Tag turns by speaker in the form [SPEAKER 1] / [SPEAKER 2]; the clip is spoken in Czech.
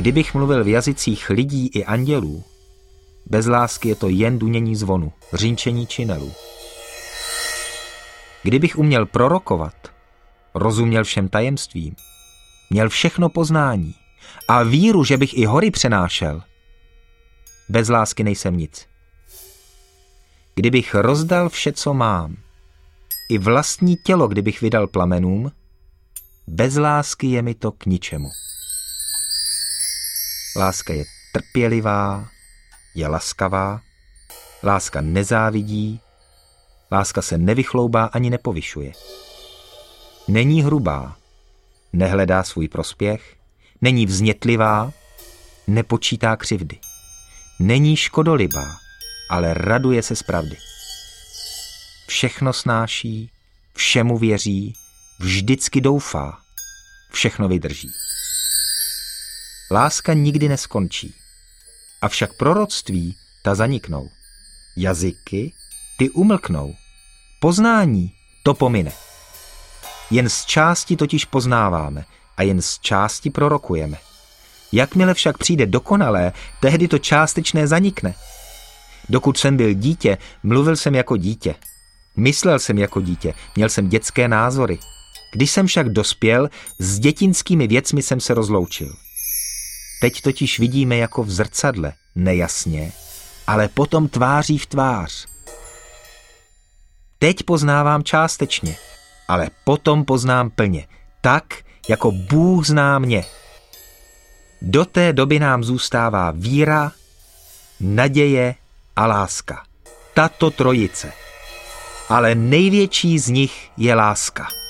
[SPEAKER 1] Kdybych mluvil v jazycích lidí i andělů, bez lásky je to jen dunění zvonu, řinčení činelů. Kdybych uměl prorokovat, rozuměl všem tajemstvím, měl všechno poznání a víru, že bych i hory přenášel, bez lásky nejsem nic. Kdybych rozdal vše, co mám, i vlastní tělo, kdybych vydal plamenům, bez lásky je mi to k ničemu. Láska je trpělivá, je laskavá, láska nezávidí, láska se nevychloubá ani nepovyšuje. Není hrubá, nehledá svůj prospěch, není vznětlivá, nepočítá křivdy. Není škodolibá, ale raduje se z pravdy. Všechno snáší, všemu věří, vždycky doufá, všechno vydrží. Láska nikdy neskončí, avšak proroctví ta zaniknou. Jazyky ty umlknou. Poznání to pomine. Jen z části totiž poznáváme a jen z části prorokujeme. Jakmile však přijde dokonalé, tehdy to částečné zanikne. Dokud jsem byl dítě, mluvil jsem jako dítě. Myslel jsem jako dítě, měl jsem dětské názory. Když jsem však dospěl, s dětinskými věcmi jsem se rozloučil. Teď totiž vidíme jako v zrcadle, nejasně, ale potom tváří v tvář. Teď poznávám částečně, ale potom poznám plně, tak, jako Bůh zná mě. Do té doby nám zůstává víra, naděje a láska. Tato trojice. Ale největší z nich je láska.